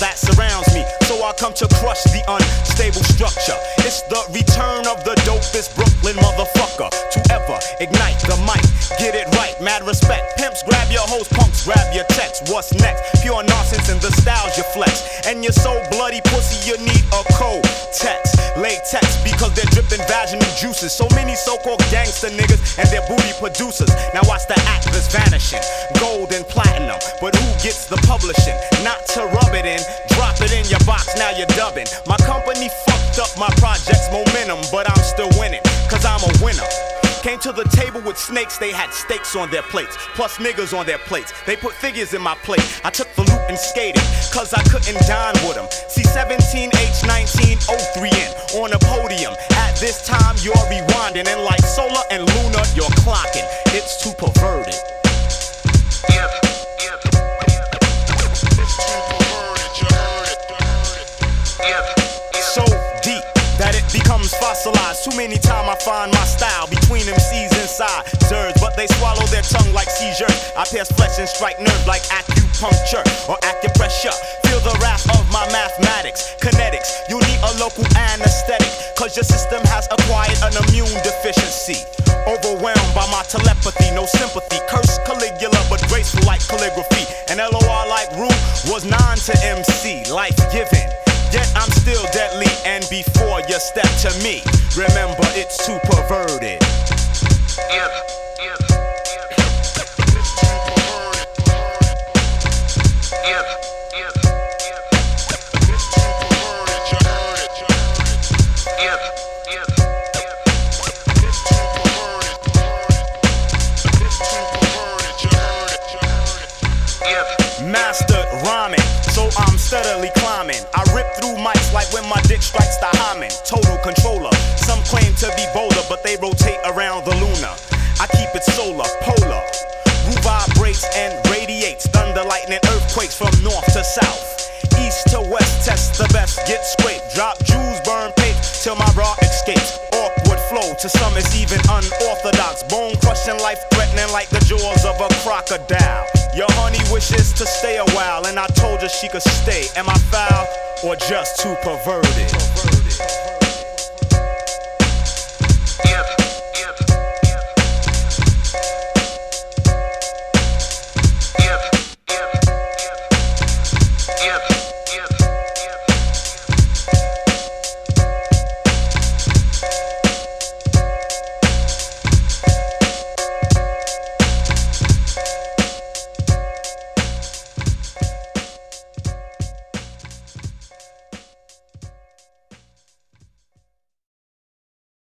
that surrounds me. So I come to crush the unstable structure. It's the return of the dopest Brooklyn motherfucker to ever ignite the mic. Get it right, mad respect. Pimps grab your hoes, punks grab your text. What's next? Pure nonsense and the styles you flex. And you're so bloody pussy you need a code text. Latex because they're dripping vaginal juices. So many so-called gangster niggas and their booty producers. Now watch the actors vanishing. Gold and platinum, but who gets the publishing? Not to rub it in, drop it in your box, now you're dubbing. My company fucked up my project's momentum, but I'm still winning, cause I'm a winner. Came to the table with snakes, they had steaks on their plates, plus niggas on their plates. They put figures in my plate. I took the loot and skated, cause I couldn't dine with them. See 17H1903N on a podium. At this time you're rewinding, and like solar and lunar you're clocking. It's too perverted. So deep that it becomes fossilized. Too many times I find my style between them C's inside Zers, but they swallow their tongue like seizures. I pierce flesh and strike nerves like acupuncture or acupressure. Feel the wrath of my mathematics, kinetics. You need a local anesthetic, cause your system has acquired an immune deficiency. Overwhelmed by my telepathy, no sympathy. Curse Caligula, but graceful like calligraphy. And LOR like Rue was 9 to MC, life-giving. Yet I'm still deadly, and before you step to me, remember it's too perverted. Mastered rhyming, so I'm steadily climbing. I rip through mics like when my dick strikes the hymen. Total controller, some claim to be bolder, but they rotate around the lunar. I keep it solar, polar. Rue vibrates and radiates. Thunder, lightning, earthquakes from north to south. East to west, test the best, get scraped. Drop jewels, burn paper, till my raw escapes. Awkward flow, to some it's even unorthodox. Bone crushing, life threatening like the jaws of a crocodile. Your honey wishes to stay a while, and I told her she could stay. Am I foul or just too perverted?